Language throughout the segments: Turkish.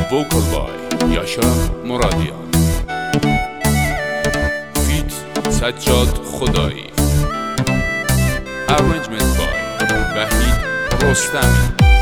vocal by Yaşar Muradyan, feat Sajjad Khodayi, arrangement by Vahid Rostami.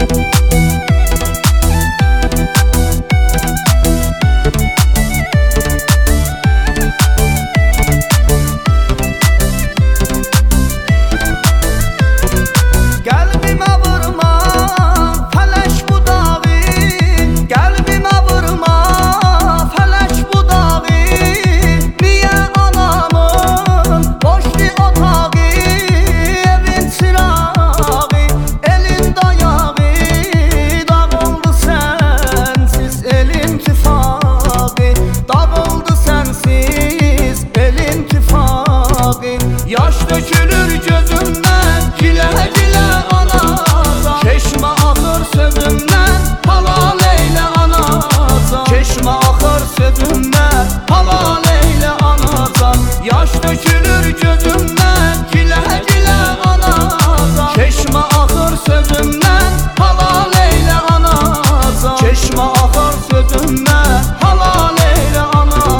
Yaş dökülür gözümden, gile gile anadan. Çeşme akır sözümden, halal eyle anadan. Çeşme akır sözümden, halal eyle anadan. Yaş dökülür gözümden, gile gile anadan. Çeşme akır sözümden, halal eyle anadan. Çeşme akır sözümden, halal eyle anadan.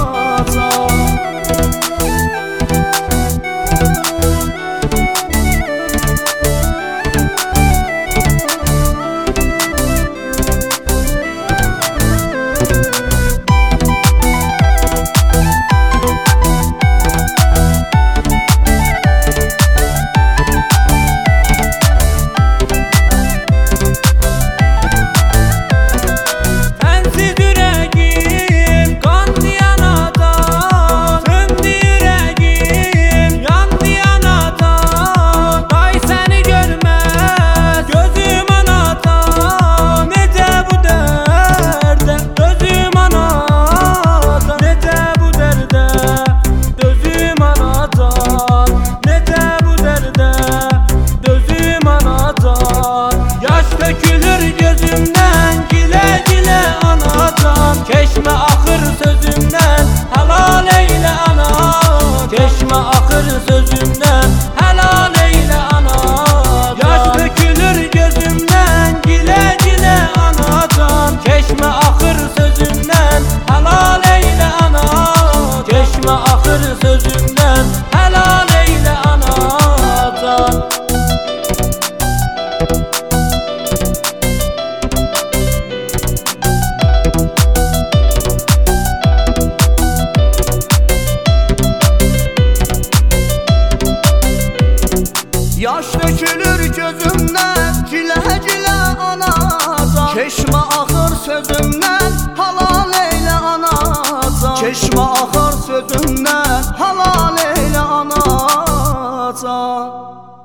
Çeşme akır sözümden, helal eyle ana. Çeşme akır sözümden, helal eyle ana. Yaş dökülür gözümden, gile gile anadan. Çeşme akır sözümden, helal eyle ana. Çeşme akır sözümden, helal eyle anadan. Yaş dökülür gözümden, cile cile anadan. Çeşme akır sözümden, halal eyle anadan. Çeşme akır sözümden, halal eyle anadan.